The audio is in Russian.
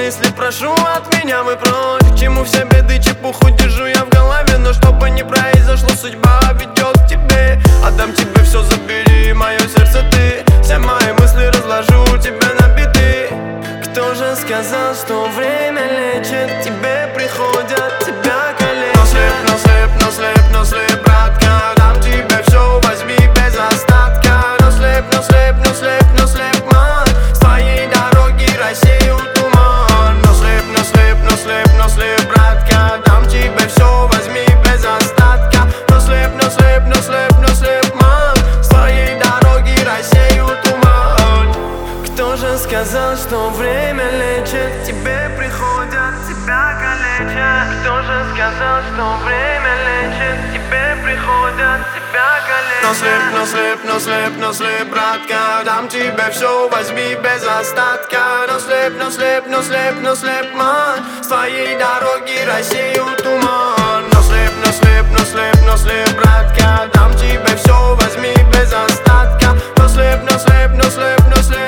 мысли прошу от меня вы прочь. К чему все беды, чепуху держу я в голове. Но чтобы не произошло, судьба ведет к тебе. Отдам тебе все, забери мое сердце ты. Все мои мысли разложу тебе на биты. Кто же сказал, что время лечит? Тебе приходят, тебя калечат. Но слеп, братка, дам тебе все, возьми без остатка. Но слеп, ман, с твоей дороги рассею туман. Но слеп, братка, дам тебе все, возьми без остатка. Но слеп, ман, с твоей дороги рассею туман. Кто же сказал, что время лечит? Тебе приходят, тебя калечат. Кто же сказал, что время лечит? Тебе приходят, тебя калечат. Но слеп, братка, дам тебе все, возьми без остатка. Но слеп, ман, с твоей дороги рассею туман. Но слеп, братка, дам тебе все, возьми без остатка. Но слеп,